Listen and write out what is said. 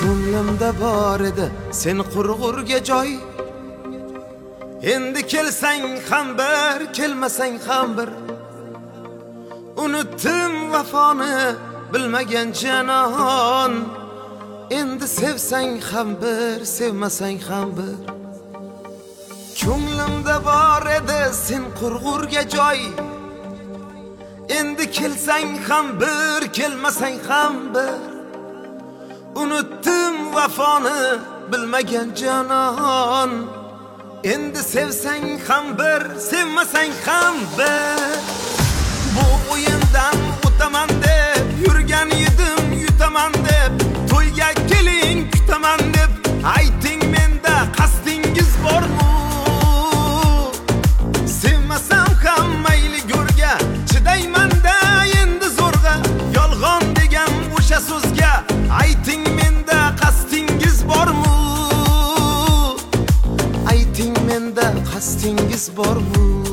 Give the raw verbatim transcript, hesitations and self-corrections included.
Ko'nglimda bor edi sen qurg'urga joy. Endi kelsang ham bir, kelmasang ham bir. Unutdim vafoni bilmagan janon. Endi sevsang ham bir, sevmasang ham bir. Ko'nglimda bor edi sen qurg'urga joy. Endi kelsang ham bir, kelmasang ham bir. Unutdim vafoni bilmagan janon. Endi sevsang ham bir, sevmasang ham bir. Bu o'yindan o'taman deb yurgan edim, yutaman deb. To'yga keling kutaman deb ayting, menda qasdingiz bormi? Sevmasam ham mayli go'rga, chidayman-da endi zo'rg'a. Yolg'on degan o'sha so'zga ayting, menda qasdingiz bormi? Ayting, menda qasdingiz bormi?